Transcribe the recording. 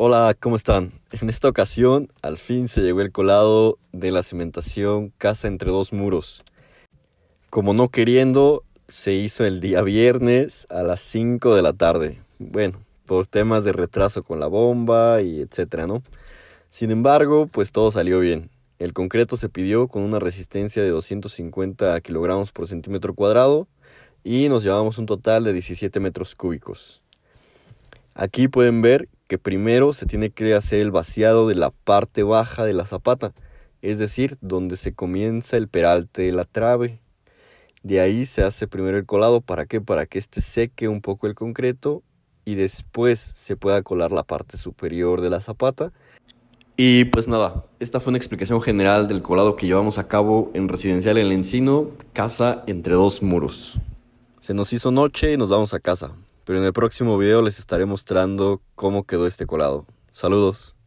Hola, ¿cómo están? En esta ocasión, al fin se llegó el colado de la cimentación Casa entre dos muros. Como no queriendo, se hizo el día viernes a las 5 de la tarde. Bueno, por temas de retraso con la bomba y etcétera, ¿no? Sin embargo, pues todo salió bien. El concreto se pidió con una resistencia de 250 kilogramos por centímetro cuadrado y nos llevamos un total de 17 metros cúbicos. Aquí pueden ver que primero se tiene que hacer el vaciado de la parte baja de la zapata, es decir, donde se comienza el peralte de la trave. De ahí se hace primero el colado, ¿para qué? Para que este seque un poco el concreto y después se pueda colar la parte superior de la zapata. Y pues nada, esta fue una explicación general del colado que llevamos a cabo en Residencial El Encino, casa entre dos muros. Se nos hizo noche y nos vamos a casa, pero en el próximo video les estaré mostrando cómo quedó este colado. Saludos.